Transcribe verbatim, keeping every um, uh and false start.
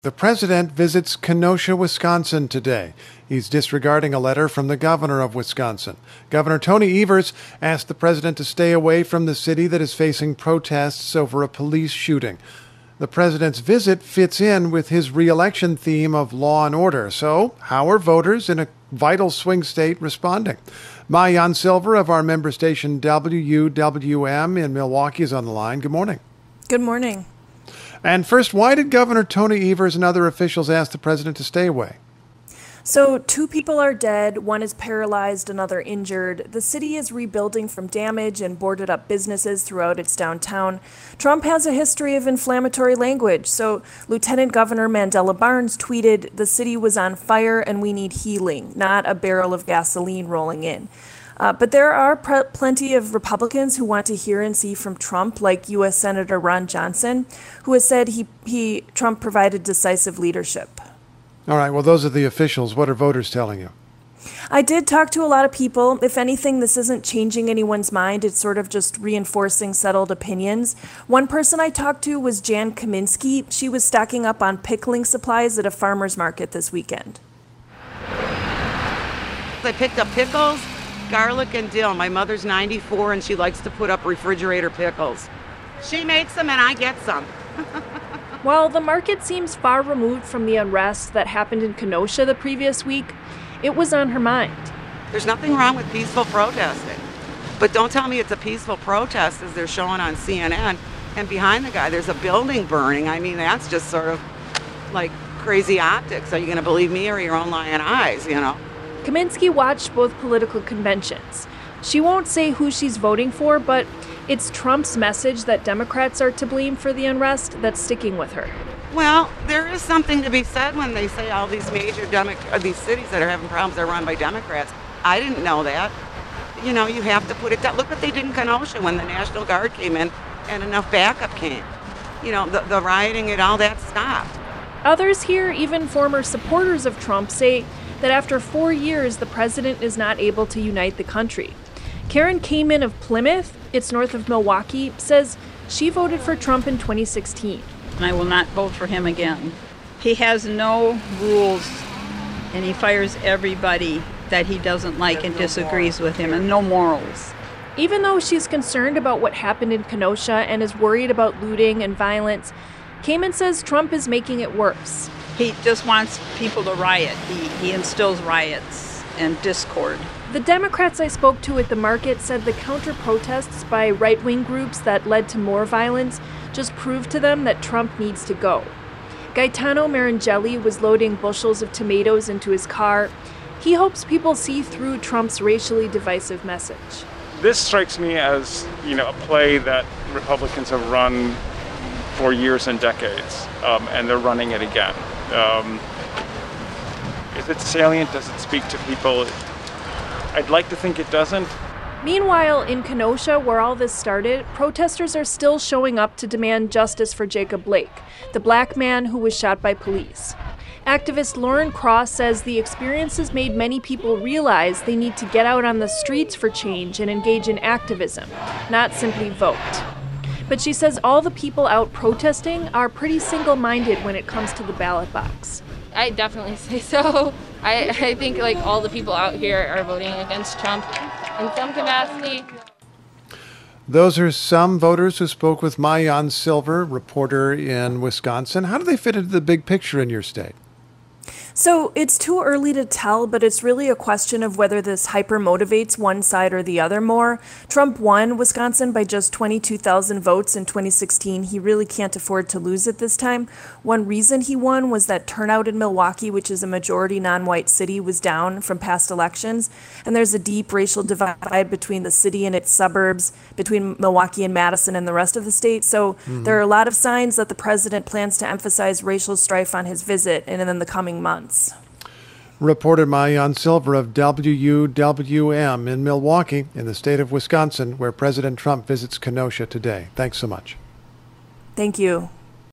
The president visits Kenosha, Wisconsin today. He's disregarding a letter from the governor of Wisconsin. Governor Tony Evers asked the president to stay away from the city that is facing protests over a police shooting. The president's visit fits in with his re-election theme of law and order. So, how are voters in a vital swing state responding? Maayan Silver of our member station W W M in Milwaukee is on the line. Good morning. Good morning. And first, why did Governor Tony Evers and other officials ask the president to stay away? So two people are dead, one is paralyzed, another injured. The city is rebuilding from damage and boarded up businesses throughout its downtown. Trump has a history of inflammatory language, so Lieutenant Governor Mandela Barnes tweeted, "The city was on fire and we need healing, not a barrel of gasoline rolling in." Uh, but there are pre- plenty of Republicans who want to hear and see from Trump, like U S Senator Ron Johnson, who has said he, he Trump provided decisive leadership. All right, well, those are the officials. What are voters telling you? I did talk to a lot of people. If anything, this isn't changing anyone's mind. It's sort of just reinforcing settled opinions. One person I talked to was Jan Kaminsky. She was stocking up on pickling supplies at a farmer's market this weekend. I picked up pickles, garlic, and dill. My mother's ninety-four, and she likes to put up refrigerator pickles. She makes them, and I get some. While the market seems far removed from the unrest that happened in Kenosha the previous week, it was on her mind. There's nothing wrong with peaceful protesting. But don't tell me it's a peaceful protest as they're showing on C N N. And behind the guy, there's a building burning. I mean, that's just sort of like crazy optics. Are you going to believe me or your own lying eyes, you know? Kaminsky watched both political conventions. She won't say who she's voting for, but it's Trump's message that Democrats are to blame for the unrest that's sticking with her. Well, there is something to be said when they say all these major Demo- uh, these cities that are having problems are run by Democrats. I didn't know that. You know, you have to put it down. Look what they did in Kenosha when the National Guard came in and enough backup came. You know, the, the rioting and all that stopped. Others here, even former supporters of Trump, say that after four years, the president is not able to unite the country. Karen Kamen of Plymouth, it's north of Milwaukee, says she voted for Trump in twenty sixteen. I will not vote for him again. He has no rules, and he fires everybody that he doesn't like and disagrees with him, and no morals. Even though she's concerned about what happened in Kenosha and is worried about looting and violence, Kamen says Trump is making it worse. He just wants people to riot. He, he instills riots and discord. The Democrats I spoke to at the market said the counter-protests by right-wing groups that led to more violence just proved to them that Trump needs to go. Gaetano Marangelli was loading bushels of tomatoes into his car. He hopes people see through Trump's racially divisive message. This strikes me as, you know, a play that Republicans have run for years and decades, um, and they're running it again. Um, is it salient? Does it speak to people? I'd like to think it doesn't. Meanwhile, in Kenosha, where all this started, protesters are still showing up to demand justice for Jacob Blake, the black man who was shot by police. Activist Lauren Cross says the experience has made many people realize they need to get out on the streets for change and engage in activism, not simply vote. But she says all the people out protesting are pretty single-minded when it comes to the ballot box. I definitely say so. I, I think like all the people out here are voting against Trump in some capacity. Those are some voters who spoke with Maayan Silver, reporter in Wisconsin. How do they fit into the big picture in your state? So it's too early to tell, but it's really a question of whether this hyper-motivates one side or the other more. Trump won Wisconsin by just twenty-two thousand votes in twenty sixteen. He really can't afford to lose it this time. One reason he won was that turnout in Milwaukee, which is a majority non-white city, was down from past elections. And there's a deep racial divide between the city and its suburbs, between Milwaukee and Madison and the rest of the state. So mm-hmm. there are a lot of signs that the president plans to emphasize racial strife on his visit and in the coming months. Reporter Maayan Silver of W W M in Milwaukee in the state of Wisconsin, where President Trump visits Kenosha today. Thanks so much. Thank you.